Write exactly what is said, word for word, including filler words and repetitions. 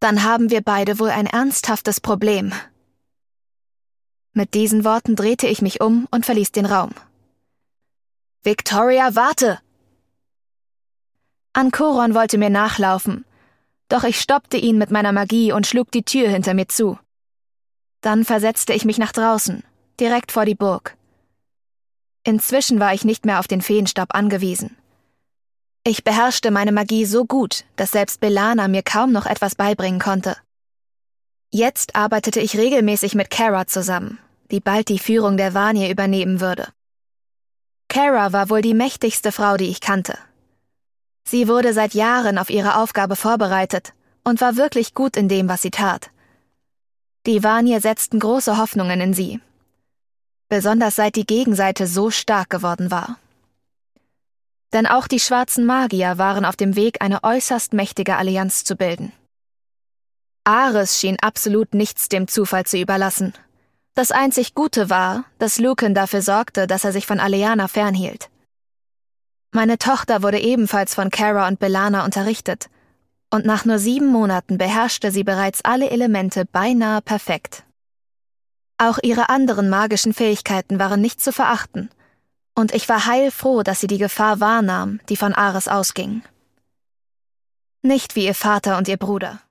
dann haben wir beide wohl ein ernsthaftes Problem. Mit diesen Worten drehte ich mich um und verließ den Raum. »Victoria, warte!« Anchoron wollte mir nachlaufen, doch ich stoppte ihn mit meiner Magie und schlug die Tür hinter mir zu. Dann versetzte ich mich nach draußen, direkt vor die Burg. Inzwischen war ich nicht mehr auf den Feenstab angewiesen. Ich beherrschte meine Magie so gut, dass selbst Bellana mir kaum noch etwas beibringen konnte. Jetzt arbeitete ich regelmäßig mit Kara zusammen, die bald die Führung der Vanir übernehmen würde. Kara war wohl die mächtigste Frau, die ich kannte. Sie wurde seit Jahren auf ihre Aufgabe vorbereitet und war wirklich gut in dem, was sie tat. Die Vanir setzten große Hoffnungen in sie, besonders seit die Gegenseite so stark geworden war. Denn auch die schwarzen Magier waren auf dem Weg, eine äußerst mächtige Allianz zu bilden. Ares schien absolut nichts dem Zufall zu überlassen. Das einzig Gute war, dass Lucan dafür sorgte, dass er sich von Aleana fernhielt. Meine Tochter wurde ebenfalls von Kara und Bellana unterrichtet, und nach nur sieben Monaten beherrschte sie bereits alle Elemente beinahe perfekt. Auch ihre anderen magischen Fähigkeiten waren nicht zu verachten, und ich war heilfroh, dass sie die Gefahr wahrnahm, die von Ares ausging. Nicht wie ihr Vater und ihr Bruder.